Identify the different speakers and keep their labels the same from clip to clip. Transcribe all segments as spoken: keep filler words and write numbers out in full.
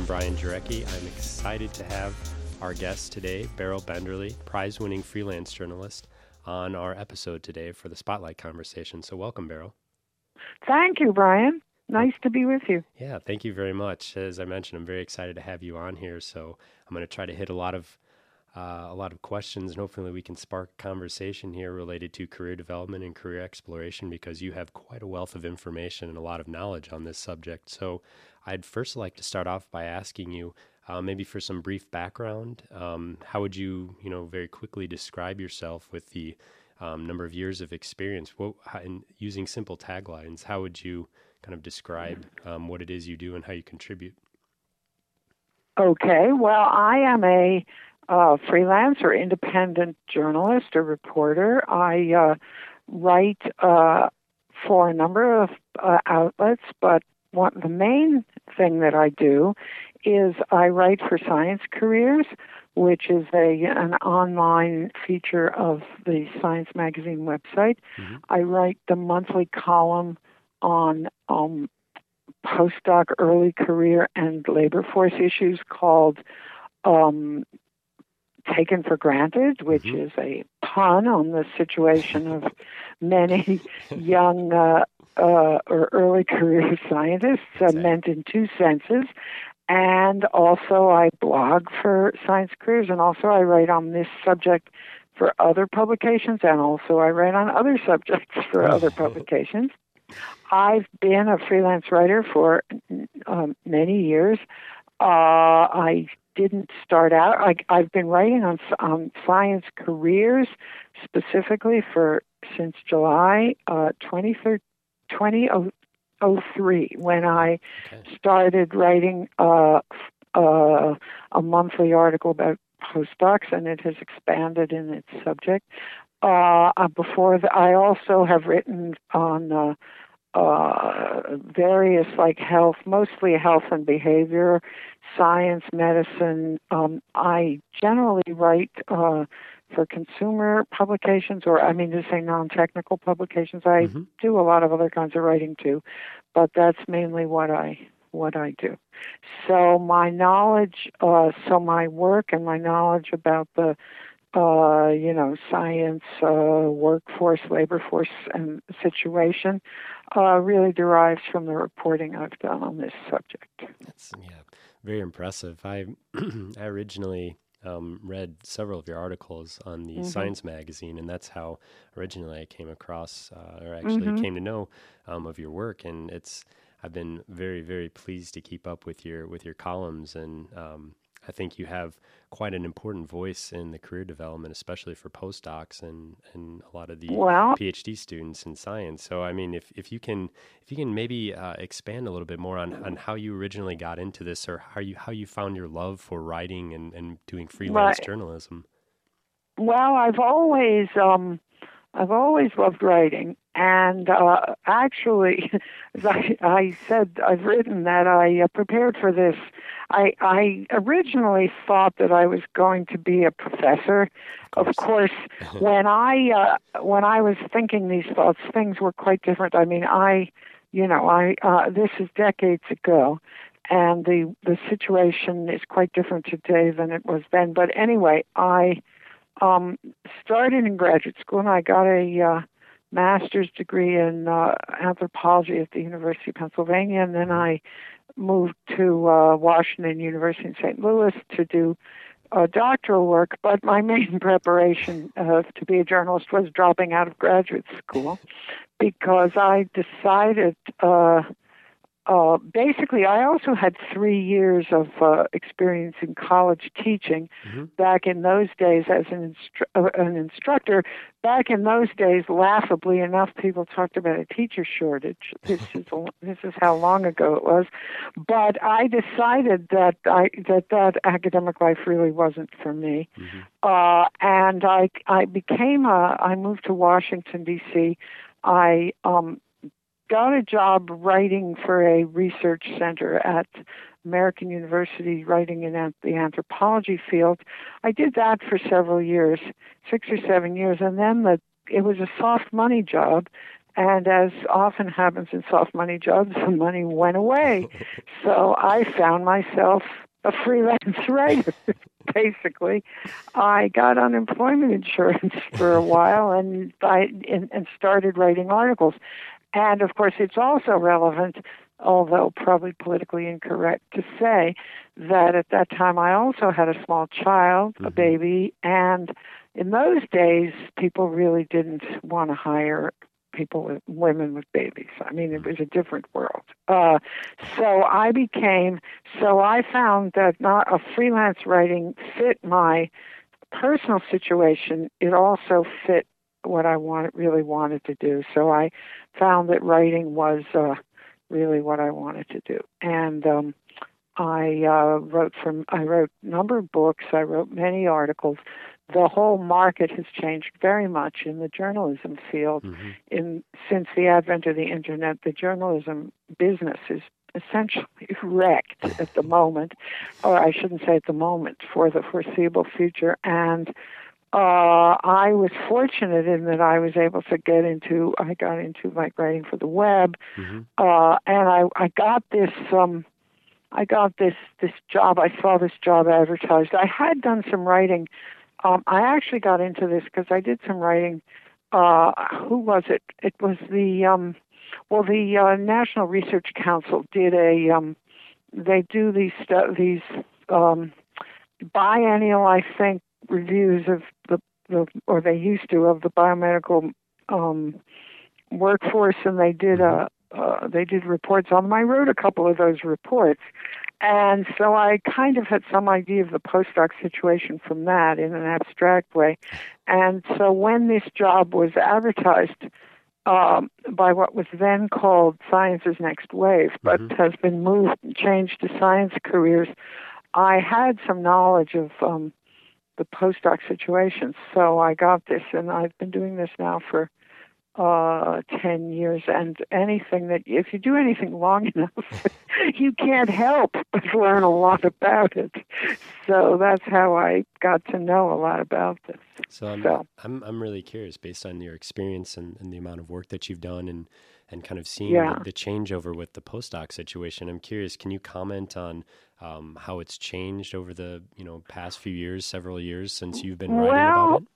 Speaker 1: Brian Jarecki. I'm excited to have our guest today, Beryl Benderly, prize-winning freelance journalist, on our episode today for the Spotlight Conversation. So welcome, Beryl.
Speaker 2: Thank you, Brian. Nice to be with you.
Speaker 1: Yeah, thank you very much. As I mentioned, I'm very excited to have you on here. So I'm going to try to hit a lot of uh, a lot of questions, and hopefully we can spark a conversation here related to career development and career exploration, because you have quite a wealth of information and a lot of knowledge on this subject. So I'd first like to start off by asking you, uh, maybe for some brief background, um, how would you, you know, very quickly describe yourself with the um, number of years of experience? What, how, in using simple taglines, how would you kind of describe um, what it is you do and how you contribute?
Speaker 2: Okay, well, I am a uh, freelance or independent journalist or reporter. I uh, write uh, for a number of uh, outlets, but one, the main thing that I do is I write for Science Careers, which is a an online feature of the Science Magazine website. Mm-hmm. I write the monthly column on um, postdoc, early career, and labor force issues called um, Taken for Granted, which mm-hmm. is a pun on the situation of many young uh, uh, or early career scientists, uh, meant in two senses. And also I blog for Science Careers, and also I write on this subject for other publications, and also I write on other subjects for other publications. I've been a freelance writer for um, many years. Uh, I didn't start out. I, I've been writing on um, Science Careers specifically for since July uh, twenty oh three, when I okay. started writing uh, uh, a monthly article about postdocs, and it has expanded in its subject. Uh, before that, I also have written on uh, uh, various like health, mostly health and behavior, science, medicine. Um, I generally write uh, for consumer publications, or I mean to say non-technical publications. I mm-hmm. do a lot of other kinds of writing too, but that's mainly what I what I do. So my knowledge, uh, so my work and my knowledge about the Uh, you know, science, uh, workforce, labor force, and situation uh, really derives from the reporting I've done on this subject.
Speaker 1: That's, yeah, very impressive. I I originally um, read several of your articles on the mm-hmm. Science Magazine, and that's how originally I came across, uh, or actually mm-hmm. came to know um, of your work. And it's I've been very, very pleased to keep up with your with your columns, and um, I think you have quite an important voice in the career development, especially for postdocs and, and a lot of the
Speaker 2: well,
Speaker 1: PhD students in science. So, I mean, if, if you can if you can maybe uh, expand a little bit more on, on how you originally got into this, or how you how you found your love for writing and, and doing freelance
Speaker 2: right.
Speaker 1: journalism.
Speaker 2: Well, I've always um, I've always loved writing, and uh, actually, as I, I said, I've written that I uh, prepared for this. I, I originally thought that I was going to be a professor. Of course, of course when I uh, when I was thinking these thoughts, things were quite different. I mean, I, you know, I uh, this is decades ago, and the the situation is quite different today than it was then. But anyway, I um, started in graduate school, and I got a uh, master's degree in uh, anthropology at the University of Pennsylvania, and then I moved to uh, Washington University in Saint Louis to do uh, doctoral work, but my main preparation uh, to be a journalist was dropping out of graduate school, because I decided, uh, uh, basically, I also had three years of uh, experience in college teaching mm-hmm. back in those days as an, instru- uh, an instructor. Back in those days, laughably enough, people talked about a teacher shortage. This is this is how long ago it was. But I decided that I that that academic life really wasn't for me, mm-hmm. uh, and I I became a I moved to Washington D C. I um, got a job writing for a research center at American University, writing in the anthropology field. I did that for several years, six or seven years, and then the it was a soft money job, And as often happens in soft money jobs, the money went away. So I found myself a freelance writer, basically. I got unemployment insurance for a while and, I, and, and started writing articles. And, of course, it's also relevant, although probably politically incorrect to say, that at that time I also had a small child, mm-hmm. a baby, and in those days, people really didn't want to hire people with women with babies. I mean, it was a different world. Uh, so I became, so I found that not a freelance writing fit my personal situation. It also fit what I wanted, really wanted to do. So I found that writing was uh, really what I wanted to do. And um, I uh, wrote from, I wrote a number of books. I wrote many articles. The whole market has changed very much in the journalism field. Mm-hmm. In since the advent of the internet, the journalism business is essentially wrecked at the moment, or I shouldn't say at the moment, for the foreseeable future. And uh, I was fortunate in that I was able to get into, I got into like writing for the web, mm-hmm. uh, and I, I got this. Um, I got this this job. I saw this job advertised. I had done some writing. Um, I actually got into this because I did some writing. Uh, who was it? It was the, um, well, the uh, National Research Council did a, um, they do these, stu- these um, biennial, I think, reviews of the, the, or they used to, of the biomedical um, workforce, and they did a, uh, they did reports on them. I wrote a couple of those reports. And so I kind of had some idea of the postdoc situation from that in an abstract way. And so when this job was advertised um, by what was then called Science's Next Wave, but mm-hmm. has been moved and changed to Science Careers, I had some knowledge of um, the postdoc situation. So I got this, and I've been doing this now for Uh, ten years, and anything that, if you do anything long enough, you can't help but learn a lot about it. So that's how I got to know a lot about this.
Speaker 1: So I'm
Speaker 2: so.
Speaker 1: I'm, I'm really curious, based on your experience and, and the amount of work that you've done, and, and kind of seeing
Speaker 2: yeah.
Speaker 1: the, the changeover with the postdoc situation. I'm curious, can you comment on um, how it's changed over the you know past few years, several years since you've been writing
Speaker 2: well,
Speaker 1: about it?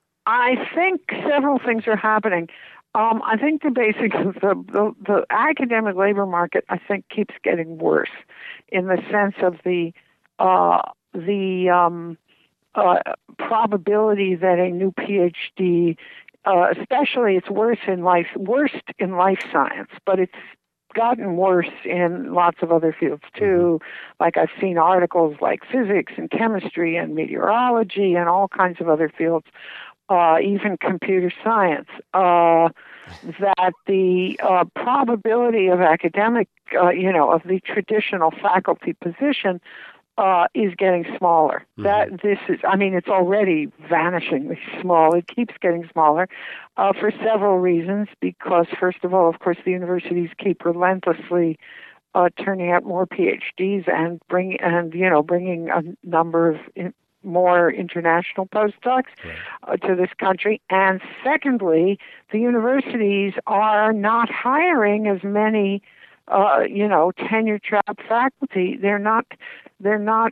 Speaker 2: I think several things are happening. Um, I think the basic, the, the the academic labor market, I think, keeps getting worse, in the sense of the uh, the um, uh, probability that a new PhD, uh, especially it's worse in life, worst in life science, but it's gotten worse in lots of other fields too. Mm-hmm. Like I've seen articles like physics and chemistry and meteorology and all kinds of other fields. Uh, even computer science, uh, that the uh, probability of academic, uh, you know, of the traditional faculty position uh, is getting smaller. Mm-hmm. That this is, I mean, it's already vanishingly small. It keeps getting smaller uh, for several reasons. Because, first of all, of course, the universities keep relentlessly uh, turning out more PhDs and bring and you know bringing a number of in, more international postdocs right. uh, to this country. And secondly, the universities are not hiring as many, uh, you know, tenure-track faculty. They're not, they're not,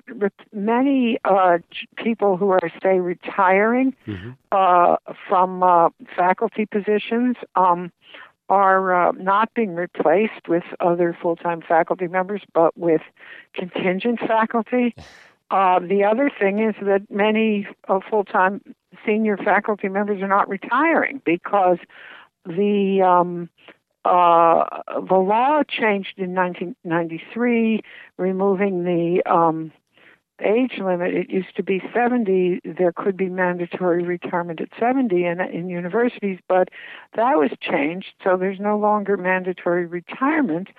Speaker 2: many uh, people who are, say, retiring mm-hmm. uh, from uh, faculty positions um, are uh, not being replaced with other full-time faculty members, but with contingent faculty. Uh, the other thing is that many uh, full-time senior faculty members are not retiring because the um, uh, the law changed in nineteen ninety-three, removing the um, age limit. It used to be seventy. There could be mandatory retirement at seventy in, in universities, but that was changed, so there's no longer mandatory retirement.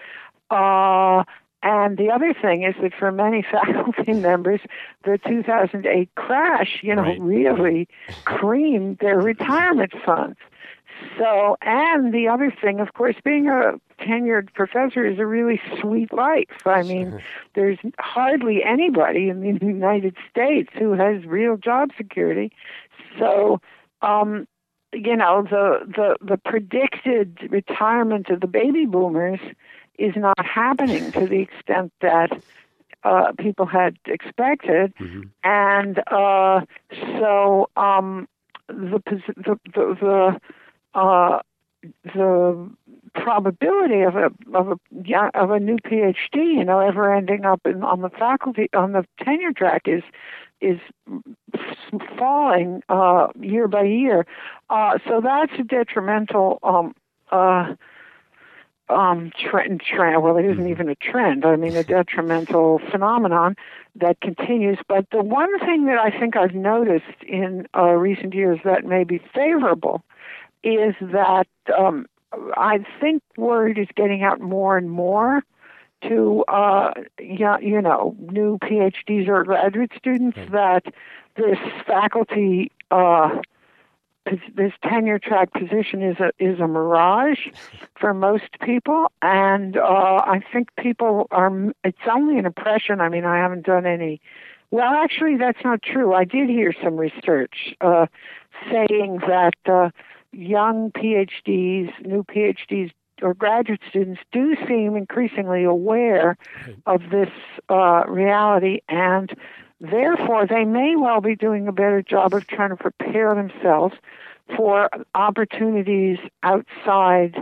Speaker 2: Uh, And the other thing is that for many faculty members, the two thousand eight crash, you know, right. really creamed their retirement funds. So, and the other thing, of course, being a tenured professor is a really sweet life. I mean, sure. there's hardly anybody in the United States who has real job security. So, um, you know, the, the, the predicted retirement of the baby boomers is not happening to the extent that uh, people had expected.
Speaker 1: Mm-hmm.
Speaker 2: And uh, so um, the, the, the, the, uh, the probability of a of a yeah, of a new PhD, you know, ever ending up in, on the faculty on the tenure track is is falling uh, year by year. Uh, so that's a detrimental um, uh, um, trend, trend. Well, it isn't
Speaker 1: Mm-hmm.
Speaker 2: even a trend. I mean, a detrimental phenomenon that continues. But the one thing that I think I've noticed in uh, recent years that may be favorable is that um, I think word is getting out more and more to, uh, yeah, you know, new PhDs or graduate students
Speaker 1: Right.
Speaker 2: that this faculty, uh, this tenure track position is a is a mirage for most people, and uh, I think people are. It's only an impression. I mean, I haven't done any. Well, actually, that's not true. I did hear some research uh, saying that uh, young PhDs, new PhDs, or graduate students do seem increasingly aware
Speaker 1: Right.
Speaker 2: of this uh, reality, and therefore they may well be doing a better job of trying to prepare themselves for opportunities outside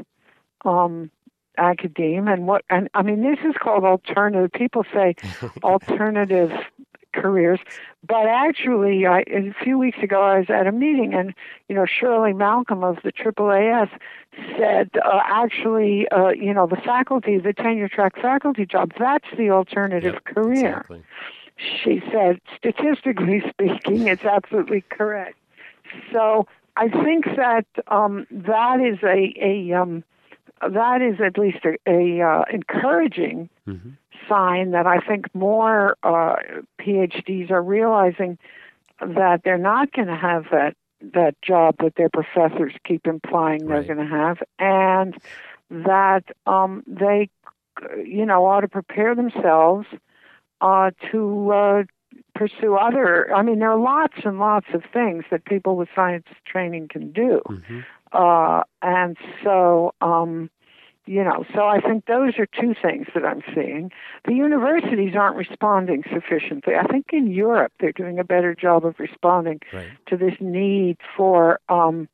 Speaker 2: um, academia. And what, and I mean, this is called alternative. People say alternative careers, but actually, I, a few weeks ago, I was at a meeting, and you know, Shirley Malcolm of the triple A S said, uh, actually, uh, you know, the faculty, the tenure track faculty job, that's the alternative
Speaker 1: Yep,
Speaker 2: career.
Speaker 1: exactly.
Speaker 2: She said, statistically speaking, it's absolutely correct. So I think that um, that is a, a um, that is at least a, a uh, encouraging
Speaker 1: Mm-hmm.
Speaker 2: sign that I think more uh, PhDs are realizing that they're not going to have that that job that their professors keep implying they're
Speaker 1: Right.
Speaker 2: going to have, and that um, they, you know, ought to prepare themselves uh, to uh, pursue other. I mean, there are lots and lots of things that people with science training can do,
Speaker 1: Mm-hmm.
Speaker 2: uh, and so. Um, You know, so I think those are two things that I'm seeing. The universities aren't responding sufficiently. I think in Europe they're doing a better job of responding
Speaker 1: Right.
Speaker 2: to this need for um,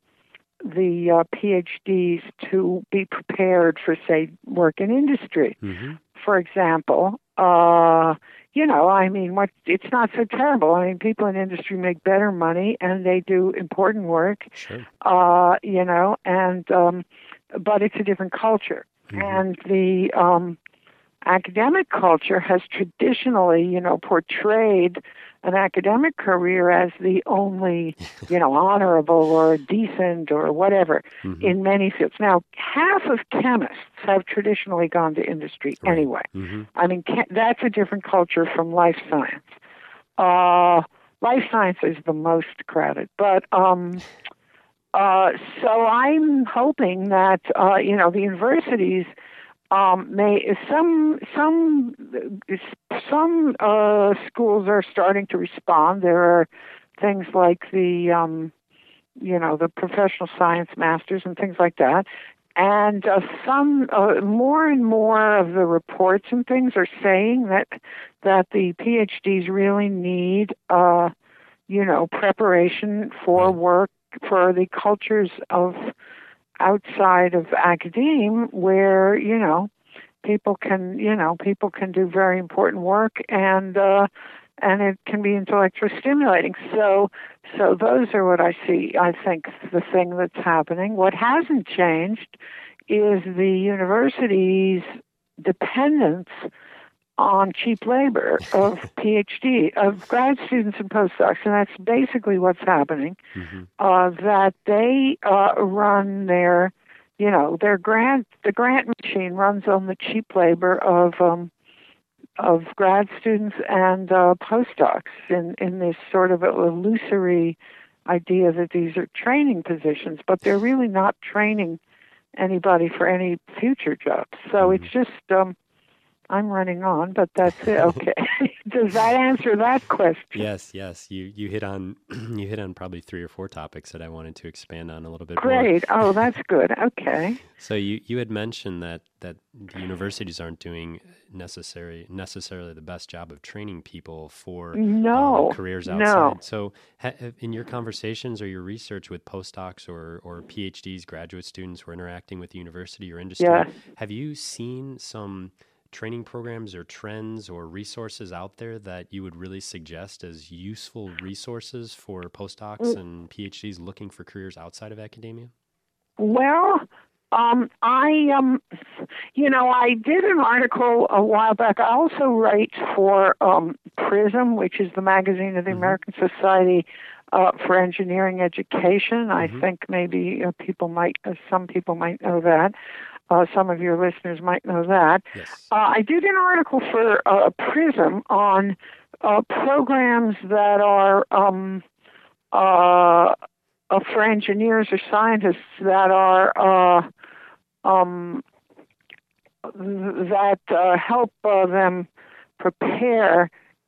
Speaker 2: the uh, PhDs to be prepared for, say, work in industry.
Speaker 1: Mm-hmm.
Speaker 2: For example, uh, you know, I mean, what it's not so terrible. I mean, people in industry make better money and they do important work.
Speaker 1: Sure.
Speaker 2: Uh, you know, and um, but it's a different culture.
Speaker 1: Mm-hmm.
Speaker 2: And the um, academic culture has traditionally, you know, portrayed an academic career as the only, you know, honorable or decent or whatever
Speaker 1: Mm-hmm.
Speaker 2: in many fields. Now, half of chemists have traditionally gone to industry
Speaker 1: Right.
Speaker 2: anyway.
Speaker 1: Mm-hmm.
Speaker 2: I mean, ca- that's a different culture from life science. Uh, life science is the most crowded, but um, uh, so I'm hoping that uh, you know the universities um, may some some some uh, schools are starting to respond. There are things like the um, you know the professional science masters and things like that. And uh, some uh, more and more of the reports and things are saying that that the PhDs really need uh, you know preparation for
Speaker 1: Right.
Speaker 2: work for the cultures of outside of academia where you know people can you know people can do very important work and uh, and it can be intellectually stimulating. So so those are what I see. I think the thing that's happening. What hasn't changed is the university's dependence on cheap labor of PhD, of grad students and postdocs, and that's basically what's happening.
Speaker 1: Mm-hmm.
Speaker 2: Uh, that they uh, run their, you know, their grant, the grant machine runs on the cheap labor of um, of grad students and uh, postdocs in in this sort of illusory idea that these are training positions, but they're really not training anybody for any future jobs. So
Speaker 1: Mm-hmm.
Speaker 2: it's just. Um, I'm running on, but that's it. Okay. Does that answer that question?
Speaker 1: Yes, yes. You you hit on you hit on probably three or four topics that I wanted to expand on a little bit more.
Speaker 2: Great. Oh, that's good. Okay.
Speaker 1: So you, you had mentioned that, that the universities aren't doing necessary necessarily the best job of training people for
Speaker 2: No,
Speaker 1: um, careers
Speaker 2: no.
Speaker 1: outside. So ha, in your conversations or your research with postdocs or, or PhDs, graduate students who are interacting with the university or industry,
Speaker 2: Yes.
Speaker 1: have you seen some training programs or trends or resources out there that you would really suggest as useful resources for postdocs and PhDs looking for careers outside of academia?
Speaker 2: Well, um, I, um, you know, I did an article a while back. I also write for um, PRISM, which is the magazine of the mm-hmm. American Society uh, for Engineering Education. I mm-hmm. think maybe uh, people might, uh, some people might know that. Uh, some of your listeners might know that.
Speaker 1: Yes.
Speaker 2: Uh, I did an article for uh, PRISM on uh, programs that are um, uh, uh, for engineers or scientists that are uh, um, that uh, help uh, them prepare.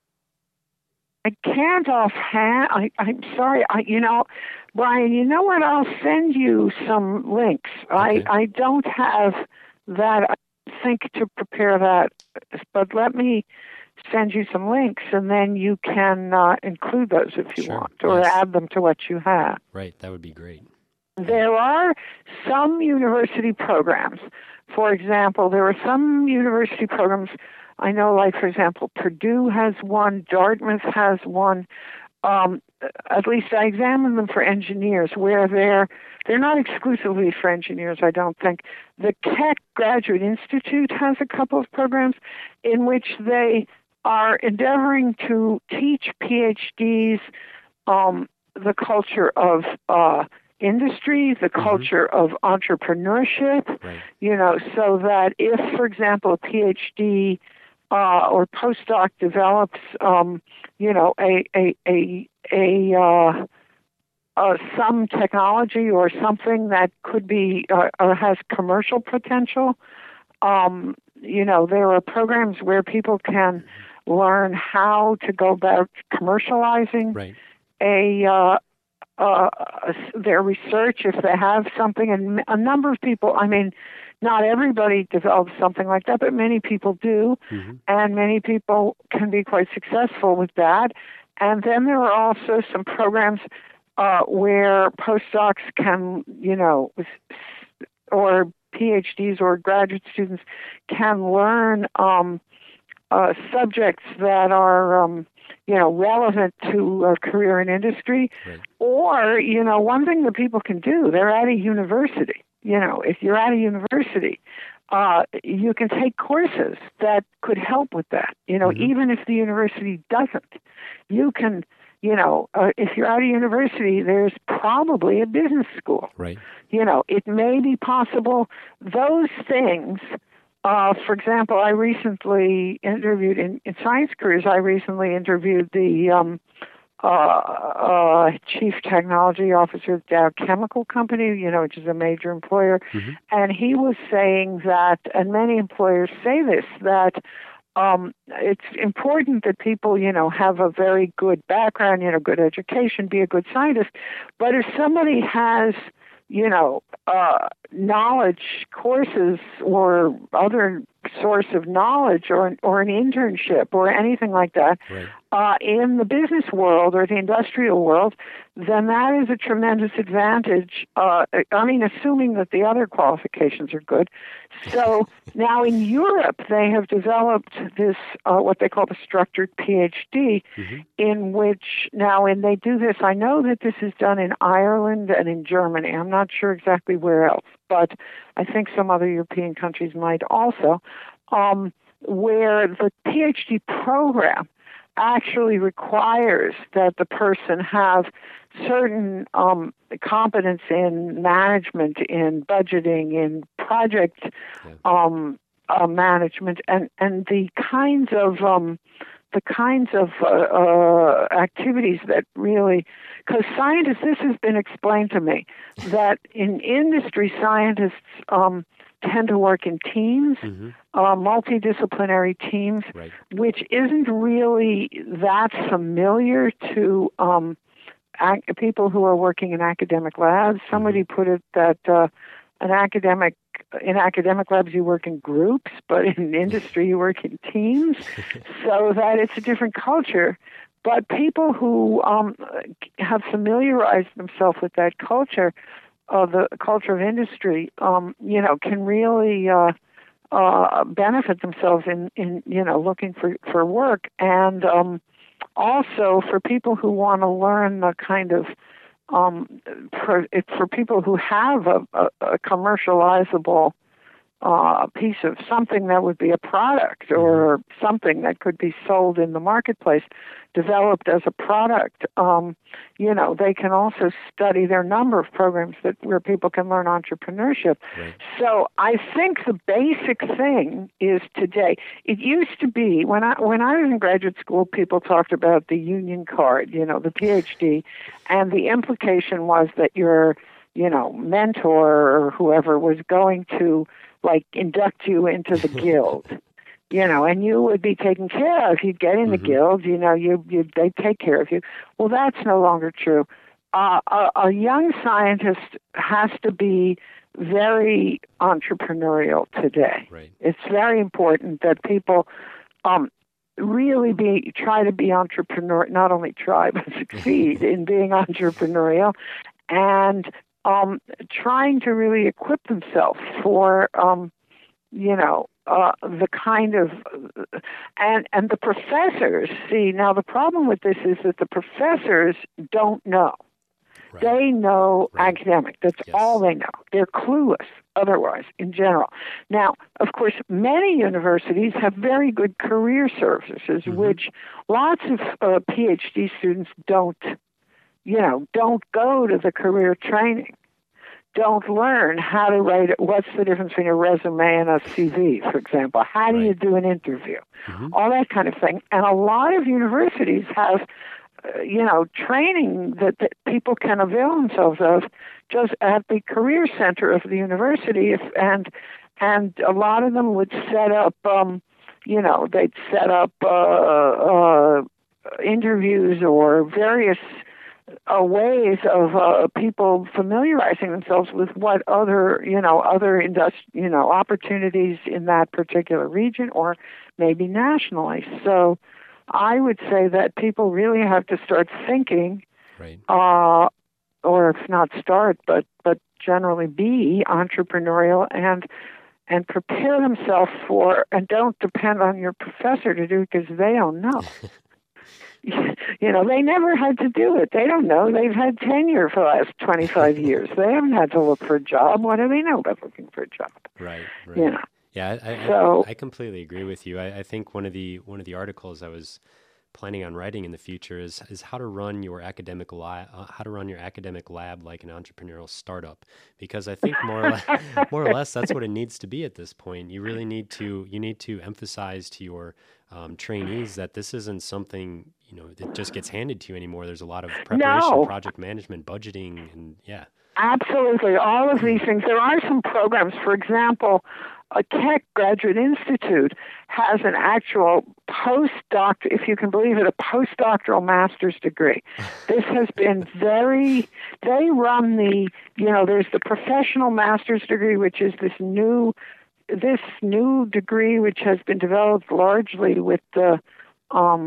Speaker 2: I can't offhand. I, I'm sorry. I, you know, Brian. You know what? I'll send you some links.
Speaker 1: Okay.
Speaker 2: I I don't have that. I think to prepare that, but let me send you some links, and then you can uh, include those if you
Speaker 1: sure.
Speaker 2: want, or
Speaker 1: yes.
Speaker 2: add them to what you have.
Speaker 1: Right. That would be great.
Speaker 2: There are some university programs. For example, there are some university programs. I know, like, for example, Purdue has one, Dartmouth has one. Um, at least I examined them for engineers, where they're they're not exclusively for engineers, I don't think. The Keck Graduate Institute has a couple of programs in which they are endeavoring to teach PhDs um, the culture of uh, industry, the culture mm-hmm. of entrepreneurship,
Speaker 1: right.
Speaker 2: you know, so that if, for example, a PhD Uh, or postdoc develops, um, you know, a a a, a uh, uh, some technology or something that could be uh, or has commercial potential. Um, you know, there are programs where people can learn how to go about commercializing
Speaker 1: right.
Speaker 2: a uh, uh, their research if they have something. And a number of people, I mean, not everybody develops something like that, but many people do,
Speaker 1: mm-hmm.
Speaker 2: and many people can be quite successful with that. And then there are also some programs uh, where postdocs can, you know, or PhDs or graduate students can learn um, uh, subjects that are, um, you know, relevant to a career in industry.
Speaker 1: Right.
Speaker 2: Or, you know, one thing that people can do, they're at a university. You know, if you're at a university, uh, you can take courses that could help with that. You know,
Speaker 1: mm-hmm.
Speaker 2: even if the university doesn't, you can, you know, uh, if you're at a university, there's probably a business school.
Speaker 1: Right.
Speaker 2: You know, it may be possible those things. Uh, for example, I recently interviewed in, in Science Careers. I recently interviewed the um, uh, uh, chief technology officer of Dow Chemical Company, you know, which is a major employer,
Speaker 1: mm-hmm.
Speaker 2: and he was saying that, and many employers say this, that um, it's important that people, you know, have a very good background, you know, good education, be a good scientist, but if somebody has, you know, uh, knowledge courses or other source of knowledge or or an internship or anything like that
Speaker 1: right.
Speaker 2: uh, in the business world or the industrial world, then that is a tremendous advantage. Uh, I mean, assuming that the other qualifications are good. So now in Europe, they have developed this, uh, what they call the structured PhD,
Speaker 1: mm-hmm.
Speaker 2: in which now, and they do this, I know that this is done in Ireland and in Germany. I'm not sure exactly where else, but I think some other European countries might also, um, where the PhD program actually requires that the person have certain um, competence in management, in budgeting, in project
Speaker 1: yeah.
Speaker 2: um, uh, management, and, and the kinds of um, the kinds of uh, uh, activities that really, because scientists, this has been explained to me, that in industry, scientists um, tend to work in teams,
Speaker 1: Mm-hmm.
Speaker 2: uh, multidisciplinary teams,
Speaker 1: Right.
Speaker 2: which isn't really that familiar to um, ac- people who are working in academic labs. Somebody
Speaker 1: Mm-hmm.
Speaker 2: put it that uh, an academic in academic labs you work in groups, but in industry you work in teams, so that it's a different culture. But people who um, have familiarized themselves with that culture, uh, the culture of industry, um, you know, can really uh, uh, benefit themselves in, in, you know, looking for, for work. And um, also for people who want to learn the kind of, um, for, for people who have a, a, a commercializable uh, piece of something that would be a product or mm-hmm. something that could be sold in the marketplace, developed as a product. Um, you know, they can also study their number of programs that where people can learn entrepreneurship.
Speaker 1: Right.
Speaker 2: So I think the basic thing is today. It used to be when I when I was in graduate school, people talked about the union card, you know, the PhD, and the implication was that your, you know, mentor or whoever was going to like induct you into the guild, you know, and you would be taken care of. You'd get in the mm-hmm. guild, you know, you you they'd take care of you. Well, that's no longer true. Uh, a, a young scientist has to be very entrepreneurial today.
Speaker 1: Right.
Speaker 2: It's very important that people um, really be try to be entrepreneur, not only try but succeed in being entrepreneurial, and Um, trying to really equip themselves for, um, you know, uh, the kind of, uh, and and the professors, see, now the problem with this is that the professors don't know. Right. They know right. academic. That's yes. all they know. They're clueless otherwise, in general. Now, of course, many universities have very good career services, mm-hmm. which lots of uh, PhD students don't you know, don't go to the career training, don't learn how to write it. What's the difference between a resume and a C V, for example? How do right. you do an interview? Mm-hmm. All that kind of thing. And a lot of universities have, uh, you know, training that, that people can avail themselves of just at the career center of the university. If, and and a lot of them would set up, um, you know, they'd set up uh, uh, interviews or various Uh, ways of uh, people familiarizing themselves with what other, you know, other industri- you know, opportunities in that particular region or maybe nationally. So I would say that people really have to start thinking,
Speaker 1: right.
Speaker 2: uh, or if not start, but but generally be entrepreneurial and and prepare themselves for, and don't depend on your professor to do it because they don't know. You know, they never had to do it. They don't know. They've had tenure for the last twenty-five years. They haven't had to look for a job. What do they know about looking for a job?
Speaker 1: Right, right.
Speaker 2: You know?
Speaker 1: Yeah, I, I,
Speaker 2: so,
Speaker 1: I completely agree with you. I, I think one of the one of the articles I was planning on writing in the future is is how to run your academic lab, uh, how to run your academic lab like an entrepreneurial startup. Because I think more or less, more or less that's what it needs to be at this point. You really need to you need to emphasize to your um, trainees that this isn't something, you know, that just gets handed to you anymore. There's a lot of preparation,
Speaker 2: no.
Speaker 1: project management, budgeting, and yeah.
Speaker 2: Absolutely, all of these things. There are some programs, for example, a Keck Graduate Institute has an actual postdoc, if you can believe it, a postdoctoral master's degree. This has been very, they run the, you know, there's the professional master's degree, which is this new, this new degree which has been developed largely with the, um,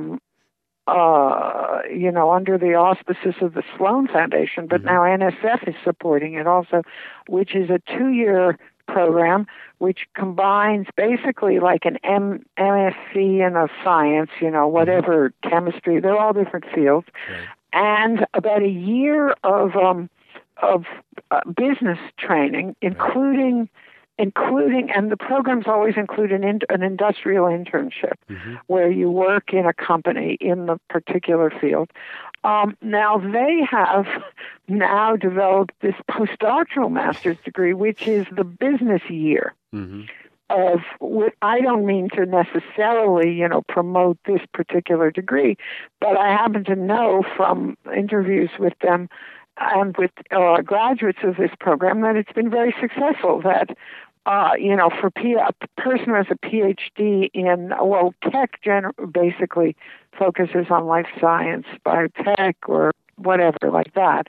Speaker 2: Uh, you know, under the auspices of the Sloan Foundation, but mm-hmm. now N S F is supporting it also, which is a two-year program which combines basically like an M MSc in a science, you know, whatever, mm-hmm. chemistry, they're all different fields,
Speaker 1: right.
Speaker 2: and about a year of um, of uh, business training, including. Right. including, and the programs always include an, in, an industrial internship mm-hmm. where you work in a company in the particular field. Um, now, they have now developed this postdoctoral master's degree, which is the business year mm-hmm. of, I don't mean to necessarily, you know, promote this particular degree, but I happen to know from interviews with them and with uh, graduates of this program that it's been very successful, that uh, you know, for P- a person who has a PhD in, well, tech gen- basically focuses on life science, biotech, or whatever like that.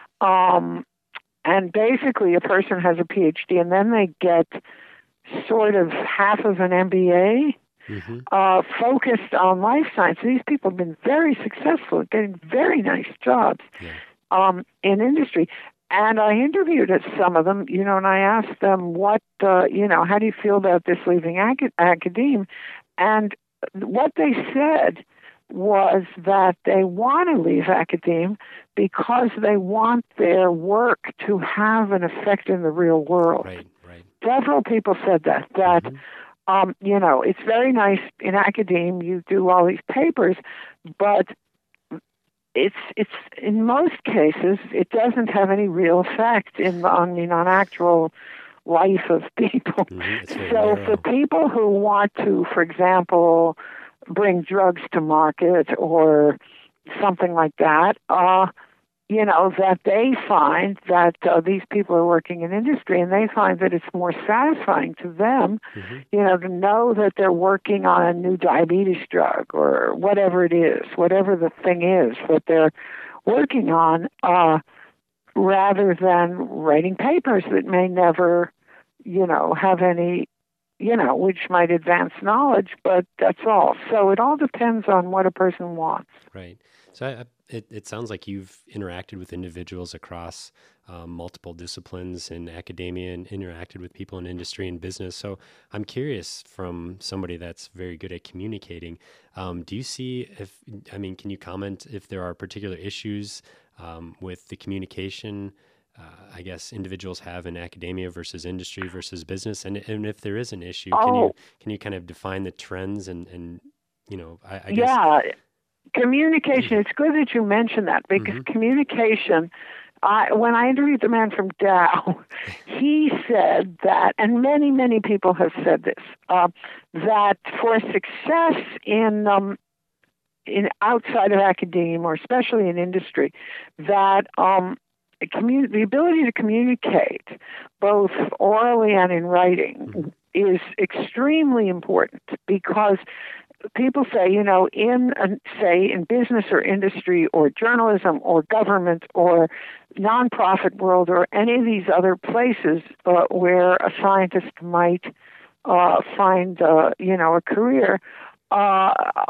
Speaker 2: Um, and basically, a person has a PhD, and then they get sort of half of an M B A
Speaker 1: Mm-hmm.
Speaker 2: uh, focused on life science. These people have been very successful at getting very nice jobs
Speaker 1: Yeah.
Speaker 2: um, in industry. And I interviewed some of them, you know, and I asked them, what, uh, you know, how do you feel about this leaving acad- academe? And what they said was that they want to leave academe because they want their work to have an effect in the real world.
Speaker 1: Right, right.
Speaker 2: Several people said that, that,
Speaker 1: Mm-hmm.
Speaker 2: um, you know, it's very nice in academe, you do all these papers, but it's it's in most cases it doesn't have any real effect in I mean on actual life of people.
Speaker 1: Mm-hmm. It's very
Speaker 2: So
Speaker 1: narrow.
Speaker 2: for people who want to, for example, bring drugs to market or something like that, uh, you know, that they find that uh, these people are working in industry and they find that it's more satisfying to them,
Speaker 1: Mm-hmm.
Speaker 2: you know, to know that they're working on a new diabetes drug or whatever it is, whatever the thing is that they're working on, uh, rather than writing papers that may never, you know, have any, you know, which might advance knowledge, but that's all. So it all depends on what a person wants.
Speaker 1: Right. So I, I- it, it sounds like you've interacted with individuals across um, multiple disciplines in academia and interacted with people in industry and business. So I'm curious, from somebody that's very good at communicating, um, do you see if, I mean, can you comment if there are particular issues um, with the communication, uh, I guess, individuals have in academia versus industry versus business? And, and if there is an issue, can
Speaker 2: Oh,
Speaker 1: you can you kind of define the trends and, and you know, I, I guess.
Speaker 2: yeah. Communication, it's good that you mentioned that because
Speaker 1: Mm-hmm.
Speaker 2: communication, I, when I interviewed the man from Dow, he said that, and many, many people have said this, uh, that for success in um, in outside of academia, or especially in industry, that um, commun- the ability to communicate, both orally and in writing,
Speaker 1: Mm-hmm.
Speaker 2: is extremely important because people say, you know, in, uh, say, in business or industry or journalism or government or nonprofit world or any of these other places uh, where a scientist might uh, find, uh, you know, a career, uh,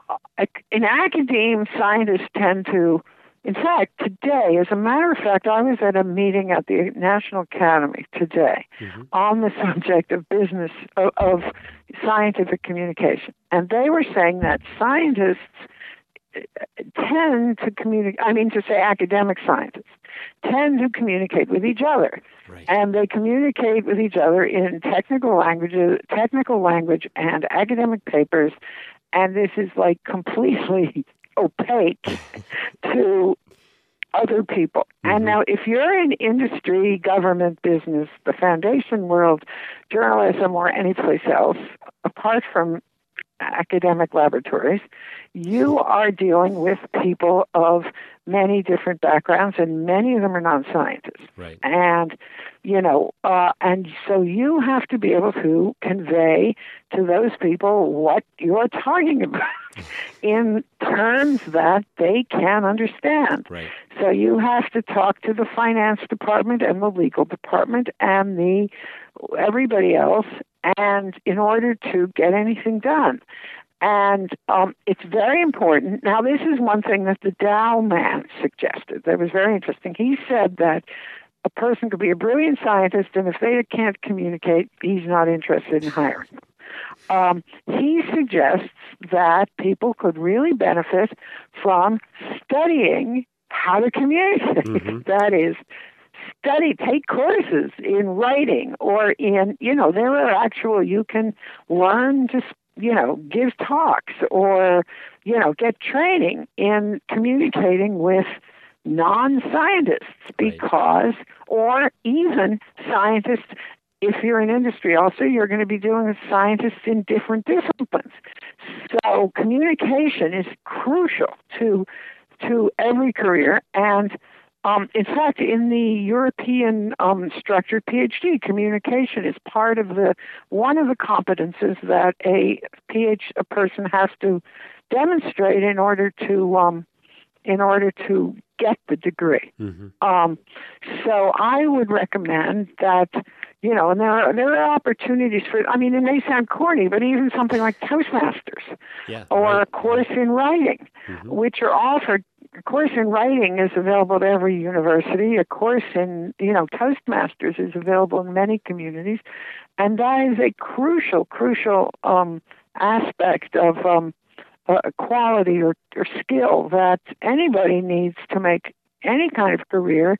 Speaker 2: in academia, scientists tend to, in fact, today, as a matter of fact, I was at a meeting at the National Academy today
Speaker 1: Mm-hmm.
Speaker 2: on the subject of business, of, of scientific communication. And they were saying that scientists tend to communicate, I mean to say academic scientists, tend to communicate with each other.
Speaker 1: Right.
Speaker 2: And they communicate with each other in technical languages, technical language and academic papers. And this is like completely opaque to other people.
Speaker 1: Mm-hmm.
Speaker 2: And now if you're in industry, government, business, the foundation world, journalism, or any place else, apart from academic laboratories, you are dealing with people of many different backgrounds, and many of them are non-scientists.
Speaker 1: Right.
Speaker 2: And, you know, uh, and so you have to be able to convey to those people what you're talking about in terms that they can understand.
Speaker 1: Right.
Speaker 2: So you have to talk to the finance department and the legal department and the everybody else, and in order to get anything done. And um, it's very important. Now, this is one thing that the Dow man suggested that was very interesting. He said that a person could be a brilliant scientist, and if they can't communicate, he's not interested in hiring them. Um, he suggests that people could really benefit from studying how to communicate.
Speaker 1: Mm-hmm.
Speaker 2: That is, study, take courses in writing or in, you know, there are actual, you can learn to, you know, give talks or, you know, get training in communicating with non-scientists because, right. or even scientists, if you're in industry also, you're going to be dealing with scientists in different disciplines. So communication is crucial to to every career, and Um, in fact, in the European um, structured PhD, communication is part of the one of the competences that a PhD a person has to demonstrate in order to um, in order to get the degree.
Speaker 1: Mm-hmm.
Speaker 2: Um, so I would recommend that, you know, and there are there are opportunities for. I mean, it may sound corny, but even something like Toastmasters,
Speaker 1: yeah,
Speaker 2: or
Speaker 1: right,
Speaker 2: a course
Speaker 1: right.
Speaker 2: in writing,
Speaker 1: Mm-hmm.
Speaker 2: which are offered. A course in writing is available to every university. A course in, you know, Toastmasters is available in many communities, and that is a crucial, crucial um, aspect of um, uh, quality or, or skill that anybody needs to make any kind of career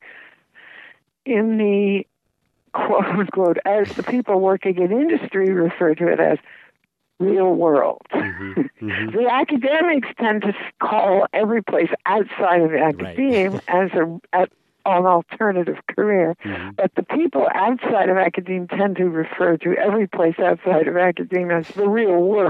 Speaker 2: in the quote unquote, as the people working in industry refer to it as, real world.
Speaker 1: Mm-hmm. Mm-hmm.
Speaker 2: The academics tend to call every place outside of academia
Speaker 1: Right.
Speaker 2: as a as an alternative career,
Speaker 1: Mm-hmm.
Speaker 2: but the people outside of academia tend to refer to every place outside of academia as the real world.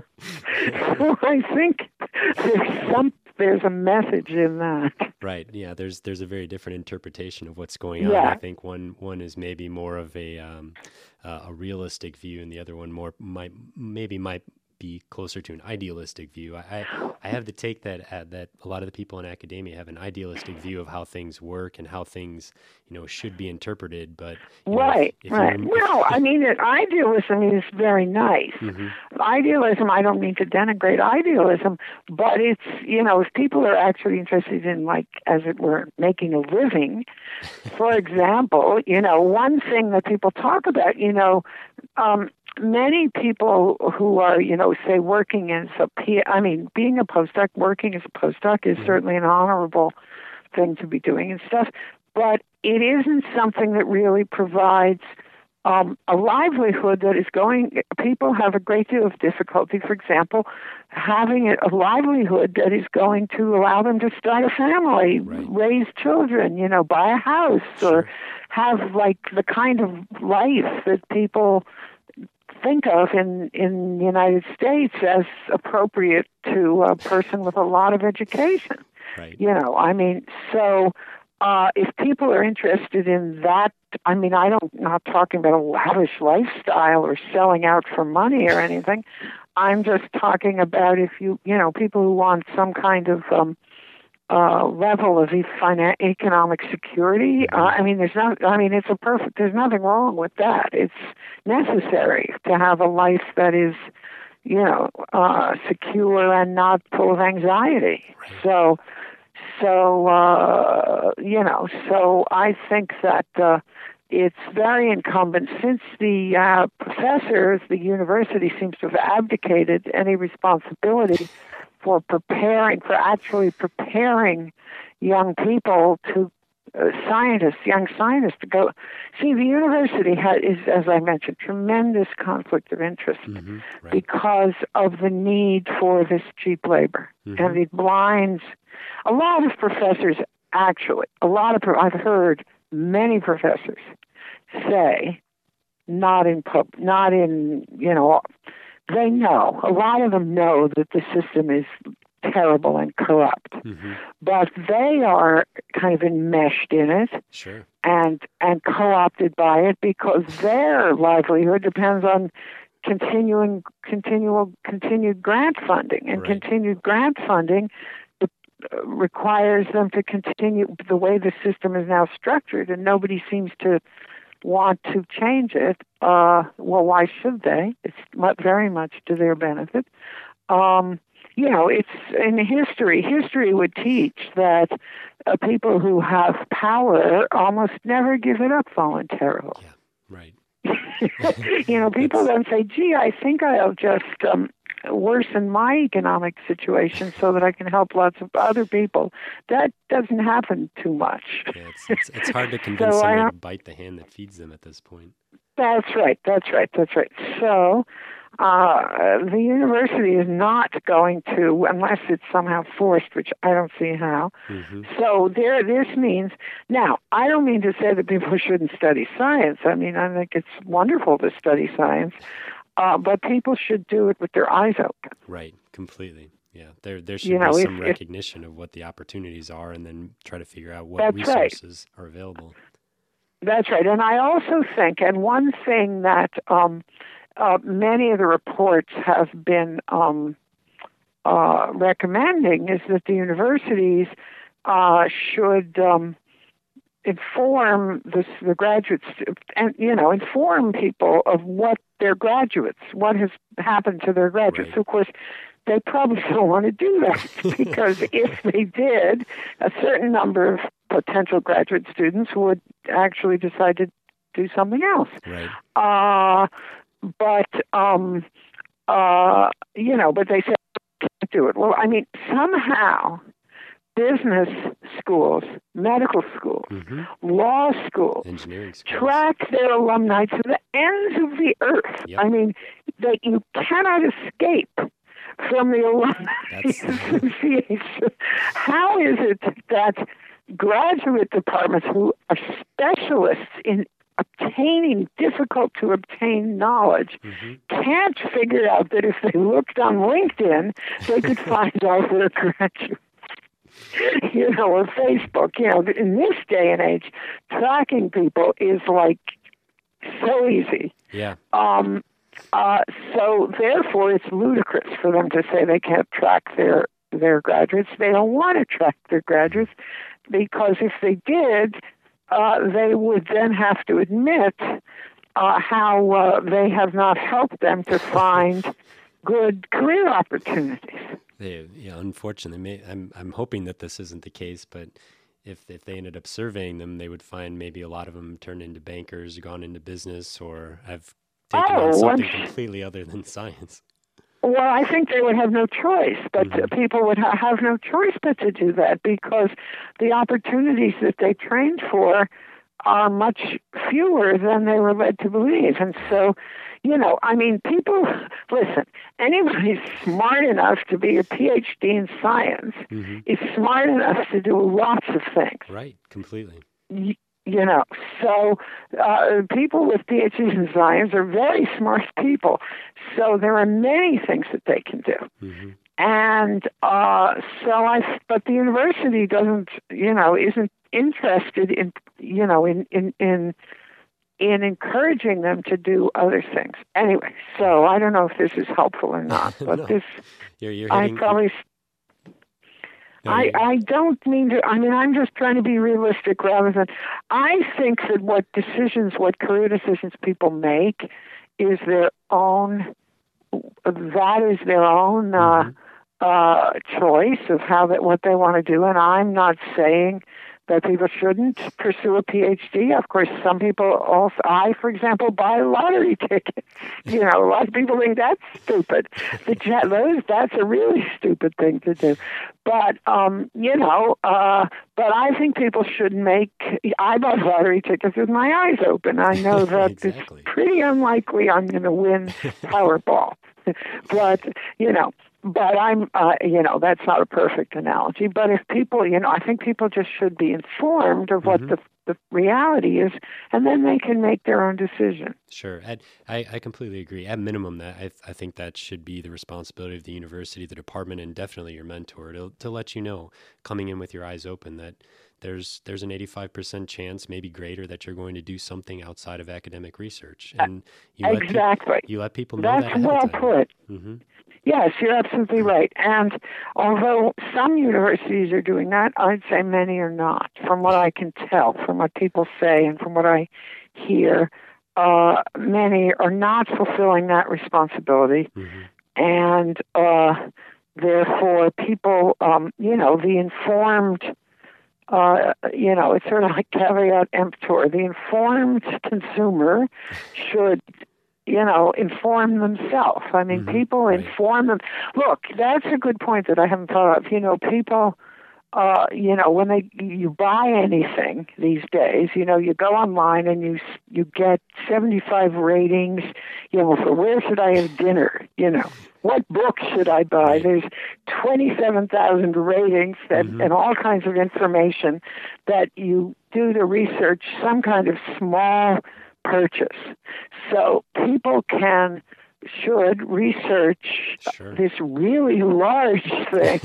Speaker 2: So I think there's some there's a message in that.
Speaker 1: Right. Yeah. There's there's a very different interpretation of what's going on.
Speaker 2: Yeah.
Speaker 1: I think one one is maybe more of a um, uh, a realistic view, and the other one more might maybe might be closer to an idealistic view. I I, I have the take that uh, that a lot of the people in academia have an idealistic view of how things work and how things, you know, should be interpreted. But you know,
Speaker 2: Right,
Speaker 1: if, if
Speaker 2: right.
Speaker 1: you,
Speaker 2: Well, I mean, it, idealism is very nice.
Speaker 1: mm-hmm.
Speaker 2: Idealism, I don't mean to denigrate idealism, but it's, you know, if people are actually interested in, like, as it were, making a living, for example, you know, one thing that people talk about, you know, um, many people who are, you know, say working as a P, I mean, being a postdoc, working as a postdoc is
Speaker 1: Mm-hmm.
Speaker 2: certainly an honorable thing to be doing and stuff, but it isn't something that really provides um, a livelihood that is going, people have a great deal of difficulty, for example, having a, a livelihood that is going to allow them to start a family,
Speaker 1: Right.
Speaker 2: raise children, you know, buy a house,
Speaker 1: Sure.
Speaker 2: or have like the kind of life that people think of in, in the United States as appropriate to a person with a lot of education.
Speaker 1: Right.
Speaker 2: You know, I mean, so uh, if people are interested in that, I mean, I don't, not talking about a lavish lifestyle or selling out for money or anything. I'm just talking about if you, you know, people who want some kind of um, uh, level of e- finan- economic security. Uh, I mean, there's not, I mean, it's a perfect, there's nothing wrong with that. It's necessary to have a life that is, you know, uh, secure and not full of anxiety.
Speaker 1: Right.
Speaker 2: So, so, uh, you know, so I think that uh, it's very incumbent, since the uh, professors, the university seems to have abdicated any responsibility for preparing, for actually preparing young people to, uh, scientists, young scientists to go. See, the university has, is, as I mentioned, tremendous conflict of interest
Speaker 1: Mm-hmm. Right.
Speaker 2: because of the need for this cheap labor.
Speaker 1: Mm-hmm.
Speaker 2: And it blinds a lot of professors, actually, a lot of, I've heard many professors say, not in pub, not in, you know, they know, a lot of them know that the system is terrible and corrupt,
Speaker 1: Mm-hmm.
Speaker 2: but they are kind of enmeshed in it
Speaker 1: Sure.
Speaker 2: and and co-opted by it because their livelihood depends on continuing continual continued grant funding, and
Speaker 1: Right.
Speaker 2: continued grant funding uh, requires them to continue the way the system is now structured, and nobody seems to want to change it. Uh, well, why should they? It's mu- very much to their benefit. Um, you know, it's in history. History would teach that uh, people who have power almost never give it up voluntarily.
Speaker 1: Yeah. Right.
Speaker 2: You know, people
Speaker 1: It's-
Speaker 2: don't say, gee, I think I'll just um, worsen my economic situation so that I can help lots of other people. That doesn't happen too much.
Speaker 1: Yeah, it's, it's it's hard to convince
Speaker 2: So I
Speaker 1: somebody
Speaker 2: don't-
Speaker 1: to bite the hand that feeds them at this point.
Speaker 2: That's right, that's right, that's right. So uh, the university is not going to, unless it's somehow forced, which I don't see how.
Speaker 1: Mm-hmm.
Speaker 2: So there, this means, now, I don't mean to say that people shouldn't study science. I mean, I think it's wonderful to study science, uh, but people should do it with their eyes open.
Speaker 1: Right. Completely. Yeah, there there
Speaker 2: You
Speaker 1: should be
Speaker 2: know, if,
Speaker 1: some
Speaker 2: if
Speaker 1: recognition of what the opportunities are, and then try to figure out what
Speaker 2: that's right.
Speaker 1: resources are available.
Speaker 2: That's right. And I also think, and one thing that um, uh, many of the reports have been um, uh, recommending is that the universities uh, should um, inform the, the graduates and, you know, inform people of what their graduates, what has happened to their graduates.
Speaker 1: Right.
Speaker 2: Of course, they probably don't want to do that because if they did, a certain number of potential graduate students would actually decide to do something else.
Speaker 1: Right.
Speaker 2: Uh, but, um, uh, you know, but they say, can't do it. Well, I mean, somehow business schools, medical schools,
Speaker 1: Mm-hmm.
Speaker 2: law schools,
Speaker 1: Engineering schools.
Speaker 2: track their alumni to the ends of the earth.
Speaker 1: Yep.
Speaker 2: I mean, that you cannot escape from the alumni
Speaker 1: That's-
Speaker 2: association. How is it that graduate departments who are specialists in obtaining difficult to obtain knowledge
Speaker 1: Mm-hmm.
Speaker 2: can't figure out that if they looked on LinkedIn, they could find out their graduates? You know, or Facebook. You know, in this day and age, tracking people is like so easy.
Speaker 1: Yeah.
Speaker 2: Um, uh, so therefore, it's ludicrous for them to say they can't track their their graduates. They don't want to track their graduates because if they did, uh, they would then have to admit uh, how uh, they have not helped them to find good career opportunities.
Speaker 1: They, yeah, unfortunately, may, I'm I'm hoping that this isn't the case, but if if they ended up surveying them, they would find maybe a lot of them turned into bankers, gone into business, or have taken
Speaker 2: Oh,
Speaker 1: on something
Speaker 2: once-
Speaker 1: completely other than science.
Speaker 2: Well, I think they would have no choice, but
Speaker 1: Mhm.
Speaker 2: people would ha- have no choice but to do that because the opportunities that they trained for are much fewer than they were led to believe. And so, you know, I mean, people, listen, anybody smart enough to be a P H D in science
Speaker 1: Mm-hmm.
Speaker 2: is smart enough to do lots of things.
Speaker 1: Right, completely.
Speaker 2: Y- You know, so uh, people with P H Ds in science are very smart people. So there are many things that they can do.
Speaker 1: Mm-hmm.
Speaker 2: And uh, so I, but the university doesn't, you know, isn't interested in, you know, in, in, in, in encouraging them to do other things. Anyway, so I don't know if this is helpful or not, but
Speaker 1: No,
Speaker 2: this,
Speaker 1: You're you're
Speaker 2: I
Speaker 1: hitting.
Speaker 2: probably,
Speaker 1: no,
Speaker 2: I,
Speaker 1: you're-
Speaker 2: I don't mean to, I mean, I'm just trying to be realistic rather than, I think that what decisions, what career decisions people make is their own, that is their own uh,
Speaker 1: Mhm.
Speaker 2: uh, choice of how that, what they want to do. And I'm not saying that people shouldn't pursue a P H D. Of course, some people also, I, for example, buy lottery tickets. You know, a lot of people think that's stupid. The, those, that's a really stupid thing to do. But, um, you know, uh, but I think people should make, I buy lottery tickets with my eyes open. I know that
Speaker 1: Exactly.
Speaker 2: it's pretty unlikely I'm going to win Powerball. But, you know, but I'm, uh, you know, that's not a perfect analogy. But if people, you know, I think people just should be informed of what
Speaker 1: Mhm.
Speaker 2: the the reality is, and then they can make their own decision.
Speaker 1: Sure. At, I, I completely agree. At minimum, that I, I think that should be the responsibility of the university, the department, and definitely your mentor to, to let you know, coming in with your eyes open, that there's there's an eighty-five percent chance, maybe greater, that you're going to do something outside of academic research. And you let,
Speaker 2: Exactly.
Speaker 1: peop- you let people know that
Speaker 2: That's
Speaker 1: ahead
Speaker 2: well
Speaker 1: of time.
Speaker 2: put.
Speaker 1: Mm-hmm.
Speaker 2: Yes, you're absolutely right. And although some universities are doing that, I'd say many are not, from what I can tell, from what people say and from what I hear. Uh, many are not fulfilling that responsibility.
Speaker 1: Mm-hmm.
Speaker 2: And uh, therefore, people, um, you know, the informed, uh, you know, it's sort of like caveat emptor. The informed consumer should, you know, inform themselves. I mean,
Speaker 1: Mhm,
Speaker 2: people
Speaker 1: right.
Speaker 2: inform them. Look, that's a good point that I haven't thought of. You know, people, uh, you know, when they you buy anything these days, you know, you go online and you you get seventy-five ratings. You know, for where should I have dinner? You know, what book should I buy?
Speaker 1: Right.
Speaker 2: There's twenty-seven thousand ratings that,
Speaker 1: Mhm.
Speaker 2: and all kinds of information that you do to research some kind of small purchase. So people can should research
Speaker 1: Sure.
Speaker 2: this really large thing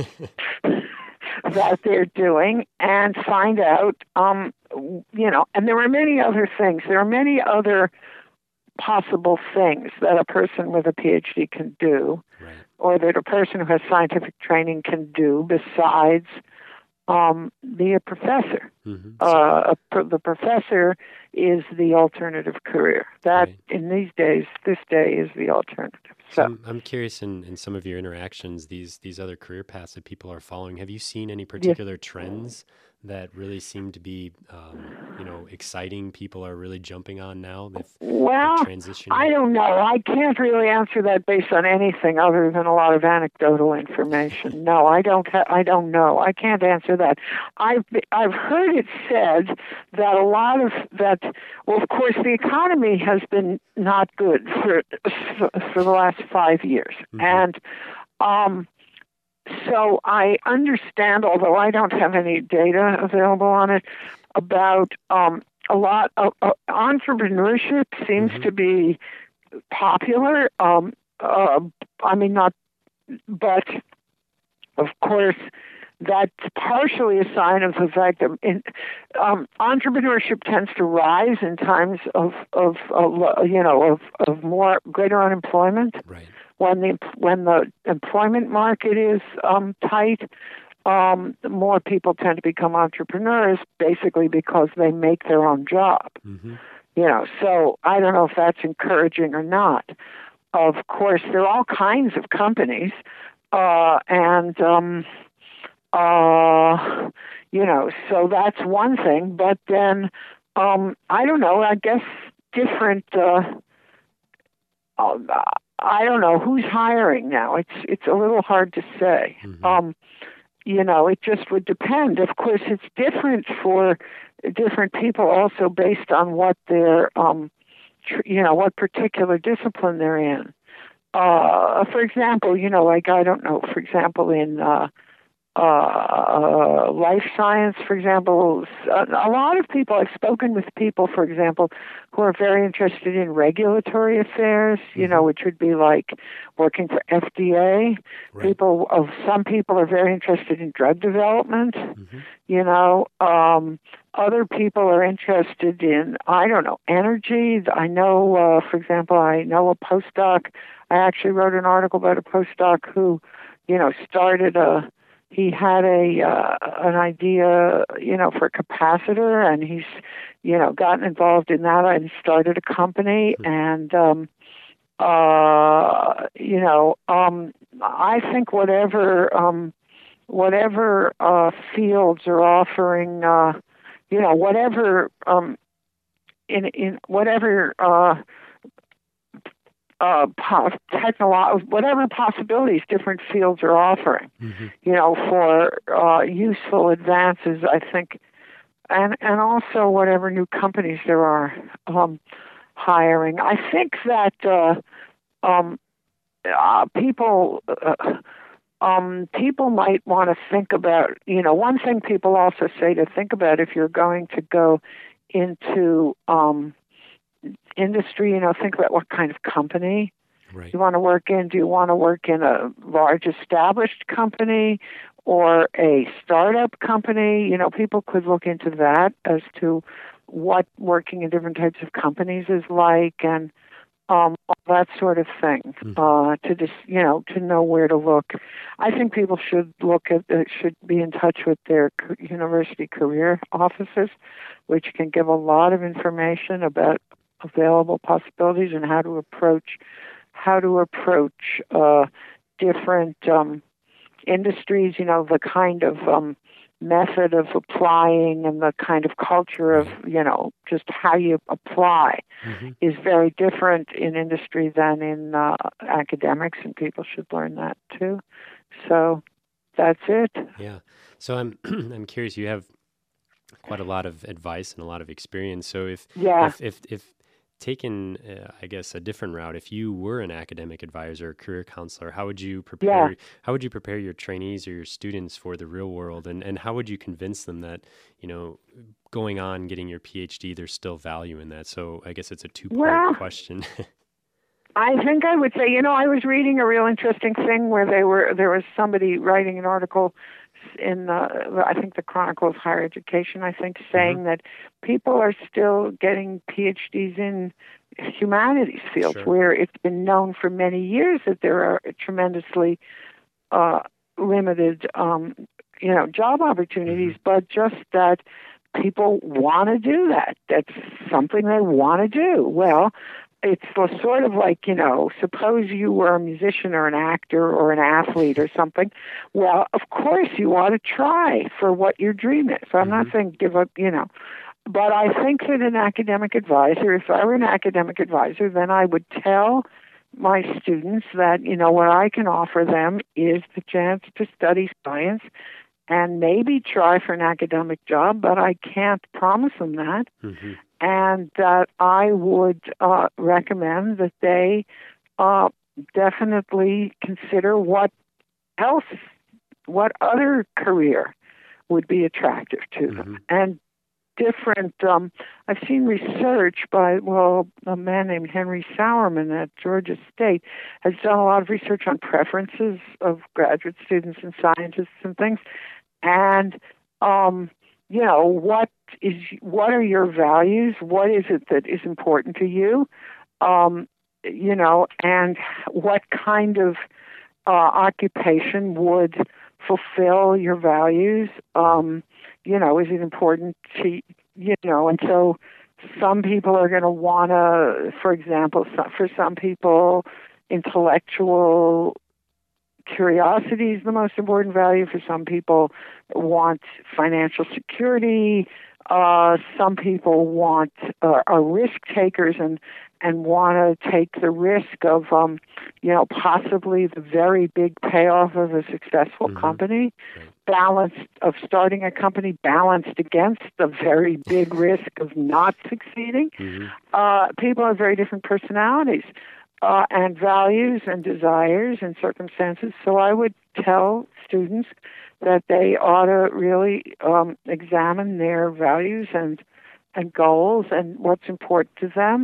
Speaker 2: that they're doing and find out, um, you know, and there are many other things. There are many other possible things that a person with a PhD can do,
Speaker 1: Right.
Speaker 2: or that a person who has scientific training can do besides um, be a professor.
Speaker 1: Mm-hmm.
Speaker 2: Uh, a, the professor is the alternative career. That,
Speaker 1: Right.
Speaker 2: in these days, this day is the alternative.
Speaker 1: So
Speaker 2: So,
Speaker 1: I'm, I'm curious in, in some of your interactions, these these other career paths that people are following, have you seen any
Speaker 2: yeah.
Speaker 1: particular trends that really seem to be, um, you know, exciting? People are really jumping on now. They've they're
Speaker 2: Well,
Speaker 1: transitioning.
Speaker 2: I don't know. I can't really answer that based on anything other than a lot of anecdotal information. No, I don't. Ha- I don't know. I can't answer that. I've I've heard it said that a lot of that. Well, of course, the economy has been not good for for the last five years,
Speaker 1: Mm-hmm.
Speaker 2: and um. So I understand, although I don't have any data available on it, about um, a lot of uh, entrepreneurship seems
Speaker 1: Mm-hmm.
Speaker 2: to be popular. Um, uh, I mean, not, but of course, that's partially a sign of the fact that in, um, entrepreneurship tends to rise in times of, of uh, you know, of, of more greater unemployment.
Speaker 1: Right.
Speaker 2: When the when the employment market is um, tight, um, more people tend to become entrepreneurs, basically because they make their own job.
Speaker 1: Mm-hmm.
Speaker 2: You know, so I don't know if that's encouraging or not. Of course, there are all kinds of companies, uh, and um, uh, you know, so that's one thing. But then, um, I don't know. I guess different. Uh, uh, I don't know who's hiring now. It's it's a little hard to say.
Speaker 1: Mm-hmm.
Speaker 2: Um, you know, it just would depend. Of course, it's different for different people, also based on what their, um, tr- you know, what particular discipline they're in. Uh, for example, you know, like I don't know. For example, in uh, uh, life science, for example, a, a lot of people, I've spoken with people, for example, who are very interested in regulatory affairs, you
Speaker 1: Mm-hmm.
Speaker 2: know, which would be like working for F D A.
Speaker 1: Right.
Speaker 2: People, of some people are very interested in drug development,
Speaker 1: Mm-hmm.
Speaker 2: you know. Um, other people are interested in, I don't know, energy. I know, uh, for example, I know a postdoc. I actually wrote an article about a postdoc who, you know, started a He had a uh, an idea, you know, for a capacitor, and he's, you know, gotten involved in that and started a company.
Speaker 1: Hmm.
Speaker 2: And, um, uh, you know, um, I think whatever um, whatever uh, fields are offering, uh, you know, whatever um, in in whatever. Uh, Uh, po- technolo- whatever possibilities different fields are offering,
Speaker 1: Mm-hmm.
Speaker 2: you know, for uh, useful advances, I think, and and also whatever new companies there are um, hiring. I think that uh, um, uh, people uh, um, people might want to think about, you know, one thing people also say to think about if you're going to go into um, industry, you know, think about what kind of company
Speaker 1: Right.
Speaker 2: you want to work in. Do you want to work in a large established company or a startup company? You know, people could look into that as to what working in different types of companies is like, and um, all that sort of thing.
Speaker 1: Mm-hmm.
Speaker 2: Uh, to just, you know, to know where to look. I think people should look at, uh, should be in touch with their co- university career offices, which can give a lot of information about available possibilities and how to approach how to approach uh, different um, industries. You know, the kind of um, method of applying and the kind of culture of,
Speaker 1: Right.
Speaker 2: you know, just how you apply
Speaker 1: Mm-hmm.
Speaker 2: is very different in industry than in uh, academics, and people should learn that too. So that's it.
Speaker 1: Yeah. So I'm I'm curious. You have quite a lot of advice and a lot of experience. So if
Speaker 2: Yeah,
Speaker 1: if if if taken, uh, I guess, a different route, if you were an academic advisor, career counselor, how would you
Speaker 2: yeah.
Speaker 1: prepare? How would you prepare your trainees or your students for the real world, and and how would you convince them that, you know, going on getting your PhD, there's still value in that? So I guess it's a two part
Speaker 2: Well,
Speaker 1: question.
Speaker 2: I think I would say, you know, I was reading a real interesting thing where they were there was somebody writing an article in the, I think the Chronicle of Higher Education, I think,
Speaker 1: Mm-hmm.
Speaker 2: saying that people are still getting PhDs in humanities fields
Speaker 1: Sure.
Speaker 2: where it's been known for many years that there are tremendously uh, limited, um, you know, job
Speaker 1: Mm-hmm.
Speaker 2: opportunities, but just that people want to do that. That's something they want to do. Well, it's sort of like, you know, suppose you were a musician or an actor or an athlete or something. Well, of course you ought to try for what your dream is. So I'm not
Speaker 1: Mm-hmm.
Speaker 2: saying give up, you know. But I think that an academic advisor, if I were an academic advisor, then I would tell my students that, you know, what I can offer them is the chance to study science and maybe try for an academic job, but I can't promise them that.
Speaker 1: Mm-hmm.
Speaker 2: And that I would uh, recommend that they uh, definitely consider what else, what other career would be attractive to them.
Speaker 1: Mm-hmm.
Speaker 2: And different, um, I've seen research by, well, a man named Henry Sauerman at Georgia State has done a lot of research on preferences of graduate students and scientists and things. And, um, you know, what is, what are your values? What is it that is important to you? Um, you know, and what kind of uh, occupation would fulfill your values? Um, you know, is it important to, you know, and so some people are going to want to, for example, for some people, intellectual curiosity is the most important value. For some people, want financial security. Uh, some people want uh, are risk takers and and want to take the risk of, um, you know, possibly the very big payoff of a successful
Speaker 1: Mm-hmm.
Speaker 2: company,
Speaker 1: Right.
Speaker 2: balanced of starting a company balanced against the very big risk of not succeeding.
Speaker 1: Mm-hmm.
Speaker 2: Uh, people have very different personalities uh, and values and desires and circumstances. So I would tell students that they ought to really um, examine their values and and goals and what's important to them,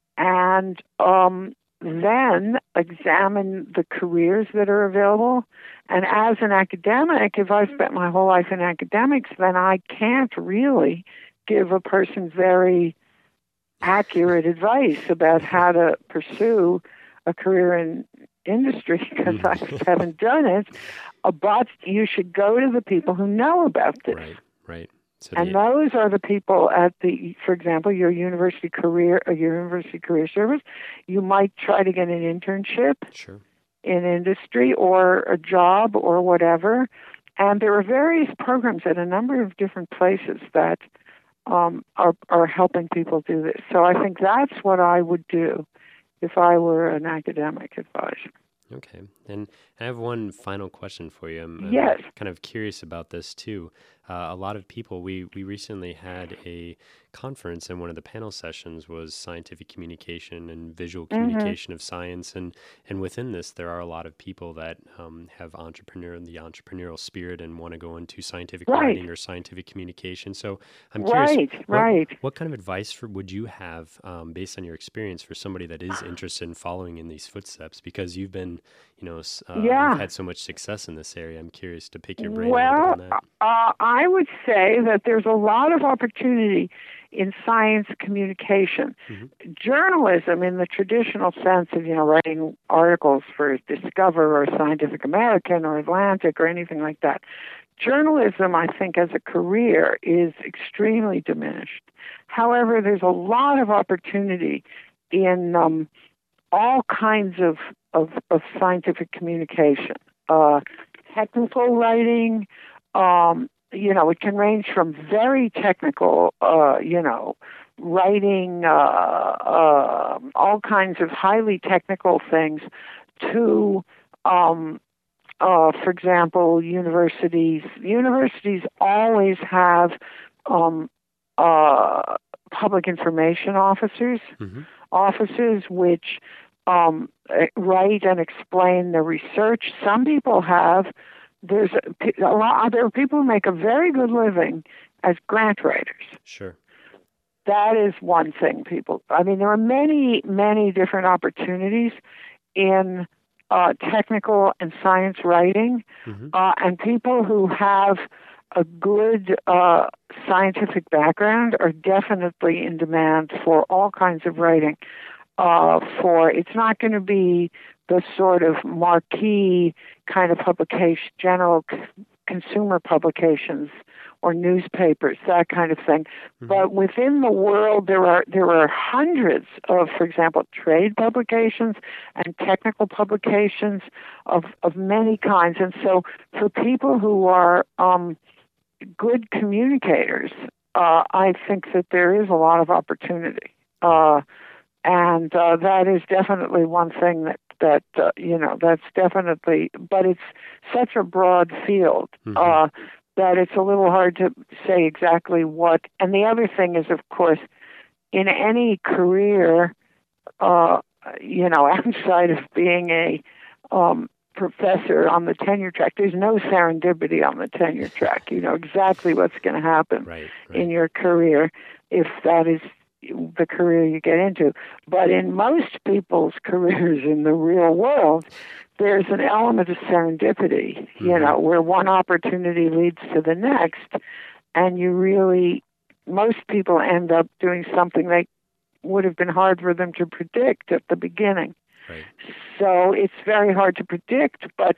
Speaker 2: and um, then examine the careers that are available. And as an academic, if I've spent my whole life in academics, then I can't really give a person very accurate advice about how to pursue a career in industry because I
Speaker 1: Mm-hmm.
Speaker 2: haven't done it. Uh, But you should go to the people who know about this.
Speaker 1: Right. Right. So
Speaker 2: And
Speaker 1: the
Speaker 2: those are the people at the, for example, your university career, or your university career service. You might try to get an internship
Speaker 1: sure.
Speaker 2: in industry or a job or whatever. And there are various programs at a number of different places that um, are are helping people do this. So I think that's what I would do if I were an academic advisor.
Speaker 1: Okay. And I have one final question for you. I'm, I'm
Speaker 2: Yes.
Speaker 1: kind of curious about this too. Uh, a lot of people, we, we recently had a conference, and one of the panel sessions was scientific communication and visual
Speaker 2: Mm-hmm.
Speaker 1: communication of science. And, and within this, there are a lot of people that um, have entrepreneur the entrepreneurial spirit and want to go into scientific
Speaker 2: Right.
Speaker 1: writing or scientific communication. So I'm curious,
Speaker 2: Right.
Speaker 1: what,
Speaker 2: Right.
Speaker 1: what kind of advice for, would you have um, based on your experience for somebody that is interested in following in these footsteps? Because you've been you know, uh, you've
Speaker 2: Yeah.
Speaker 1: had so much success in this area. I'm curious to pick your brain a little bit
Speaker 2: Well,
Speaker 1: on that.
Speaker 2: uh, I would say that there's a lot of opportunity in science communication.
Speaker 1: Mm-hmm.
Speaker 2: Journalism, in the traditional sense of, you know, writing articles for Discover or Scientific American or Atlantic or anything like that, journalism, I think, as a career is extremely diminished. However, there's a lot of opportunity in um, all kinds of, of, of scientific communication. Uh, technical writing, um, you know, it can range from very technical, uh, you know, writing, uh, uh, all kinds of highly technical things to, um, uh, for example, universities. Universities always have um, uh, public information officers,
Speaker 1: Mm-hmm.
Speaker 2: offices which um, write and explain the research. Some people have. There's a, a lot. There are people who make a very good living as grant writers.
Speaker 1: Sure.
Speaker 2: that is one thing people, I mean, there are many, many different opportunities in uh, technical and science writing,
Speaker 1: Mm-hmm.
Speaker 2: uh, and people who have a good uh, scientific background are definitely in demand for all kinds of writing. Uh, for it's not going to be the sort of marquee kind of publication, general c- consumer publications or newspapers, that kind of thing.
Speaker 1: Mm-hmm.
Speaker 2: But within the world, there are there are hundreds of, for example, trade publications and technical publications of of many kinds. And so, for people who are um, good communicators, uh, I think that there is a lot of opportunity. Uh, and uh, that is definitely one thing that, that uh, you know, that's definitely, but it's such a broad field
Speaker 1: Mm-hmm.
Speaker 2: uh, that it's a little hard to say exactly what. And the other thing is, of course, in any career, uh, you know, outside of being a um, professor on the tenure track, there's no serendipity on the tenure track. You know exactly what's going to happen
Speaker 1: Right, right.
Speaker 2: in your career if that is the career you get into. But in most people's careers in the real world, there's an element of serendipity, mm-hmm. you know, where one opportunity leads to the next, and you really, most people end up doing something that would have been hard for them to predict at the beginning.
Speaker 1: Right.
Speaker 2: So it's very hard to predict, but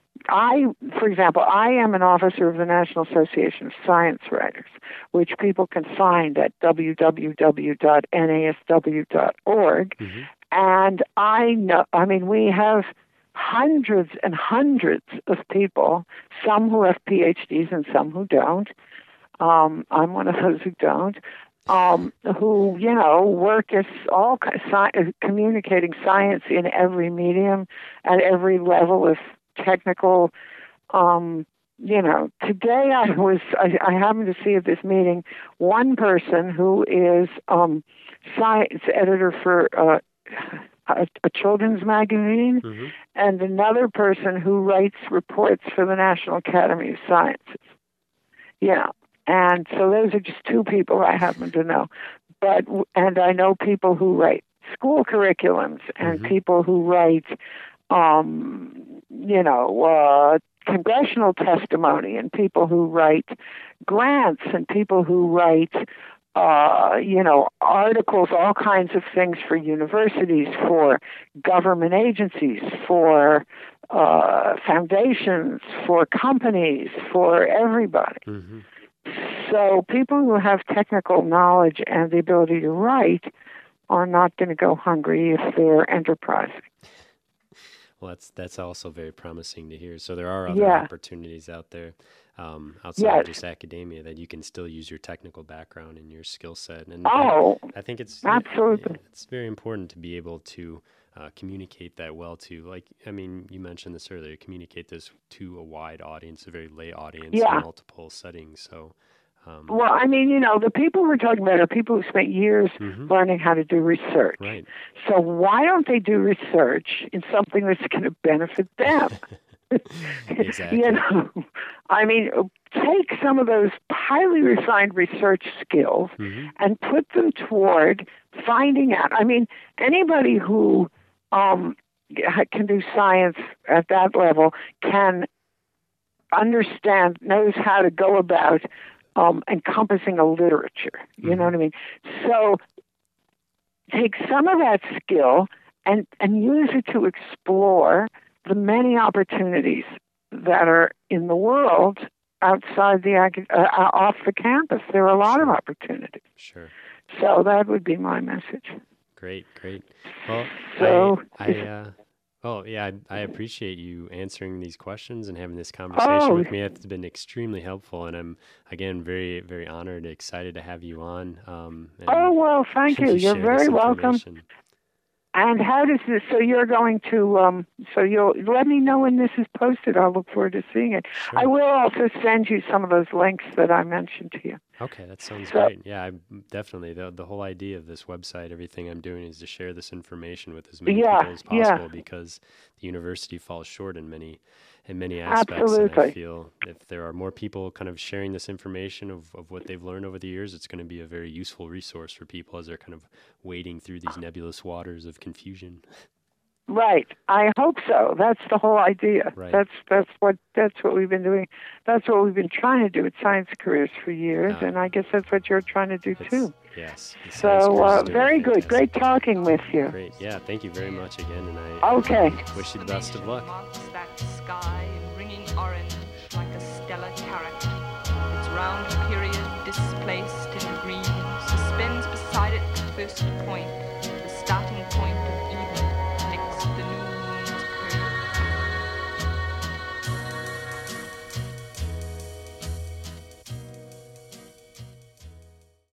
Speaker 2: I, for example, I am an officer of the National Association of Science Writers, which people can find at w w w dot n a s w dot org.
Speaker 1: Mm-hmm.
Speaker 2: And I know, I mean, we have hundreds and hundreds of people, some who have P H Ds and some who don't. Um, I'm one of those who don't. Um, who, you know, work as all sci- communicating science in every medium at every level of technical, um, you know, today I was, I, I happened to see at this meeting one person who is um, science editor for uh, a, a children's magazine,
Speaker 1: Mm-hmm.
Speaker 2: and another person who writes reports for the National Academy of Sciences. Yeah. And so those are just two people I happen to know. But, and I know people who write school curriculums and
Speaker 1: Mm-hmm.
Speaker 2: people who write, um, you know, uh, congressional testimony, and people who write grants, and people who write, uh, you know, articles, all kinds of things for universities, for government agencies, for uh, foundations, for companies, for everybody.
Speaker 1: Mm-hmm.
Speaker 2: So people who have technical knowledge and the ability to write are not going to go hungry if they're enterprising.
Speaker 1: Well, that's that's also very promising to hear. So there are other
Speaker 2: Yeah.
Speaker 1: opportunities out there um, outside
Speaker 2: Yes.
Speaker 1: of just academia that you can still use your technical background and your skill set. And
Speaker 2: Oh,
Speaker 1: I, I think it's
Speaker 2: absolutely.
Speaker 1: it's very important to be able to uh, communicate that well to, like, I mean, you mentioned this earlier, communicate this to a wide audience, a very lay audience
Speaker 2: Yeah.
Speaker 1: in multiple settings. So. Um,
Speaker 2: Well, I mean, you know, the people we're talking about are people who spent years
Speaker 1: mm-hmm.
Speaker 2: learning how to do research.
Speaker 1: Right.
Speaker 2: So why don't they do research in something that's going to benefit them?
Speaker 1: Exactly.
Speaker 2: You know, I mean, take some of those highly refined research skills
Speaker 1: Mm-hmm.
Speaker 2: and put them toward finding out. I mean, anybody who um, can do science at that level can understand, knows how to go about um, encompassing a literature. You
Speaker 1: Mm-hmm.
Speaker 2: know what I mean? So take some of that skill and, and use it to explore the many opportunities that are in the world outside the uh, off the campus. There are a lot
Speaker 1: Sure.
Speaker 2: of opportunities.
Speaker 1: Sure.
Speaker 2: So that would be my message.
Speaker 1: Great, great. Well,
Speaker 2: So,
Speaker 1: I, I, uh, oh yeah, I, I appreciate you answering these questions and having this conversation
Speaker 2: Oh.
Speaker 1: with me. It's been extremely helpful, and I'm again very, very honored, excited to have you on. Um, and
Speaker 2: oh well, thank you.
Speaker 1: to
Speaker 2: You're
Speaker 1: share
Speaker 2: very
Speaker 1: this
Speaker 2: welcome.
Speaker 1: information.
Speaker 2: And how does this, so you're going to, um, so you'll let me know when this is posted. I'll look forward to seeing it.
Speaker 1: Sure.
Speaker 2: I will also send you some of those links that I mentioned to you.
Speaker 1: Okay, that sounds
Speaker 2: So-
Speaker 1: great. Yeah, I definitely. The the whole idea of this website, everything I'm doing is to share this information with as many
Speaker 2: Yeah,
Speaker 1: people as
Speaker 2: yeah.
Speaker 1: possible because the university falls short in many in many aspects. And I
Speaker 2: Absolutely.
Speaker 1: feel if there are more people kind of sharing this information of, of what they've learned over the years, it's going to be a very useful resource for people as they're kind of wading through these nebulous waters of confusion.
Speaker 2: Right. I hope so. That's the whole idea.
Speaker 1: Right.
Speaker 2: That's that's what that's what we've been doing. That's what we've been trying to do at Science Careers for years,
Speaker 1: Uh,
Speaker 2: and I guess that's what you're trying to do
Speaker 1: It's-
Speaker 2: too.
Speaker 1: Yes. the Science
Speaker 2: So
Speaker 1: Careers
Speaker 2: uh,
Speaker 1: is doing
Speaker 2: very good.
Speaker 1: fantastic.
Speaker 2: Great talking with you.
Speaker 1: Great. Yeah. Thank you very much again. And I
Speaker 2: Okay.
Speaker 1: wish you the best of luck.
Speaker 3: Marks that sky in ringing orange like a stellar carrot. Its round period displaced in the green suspends beside it the first point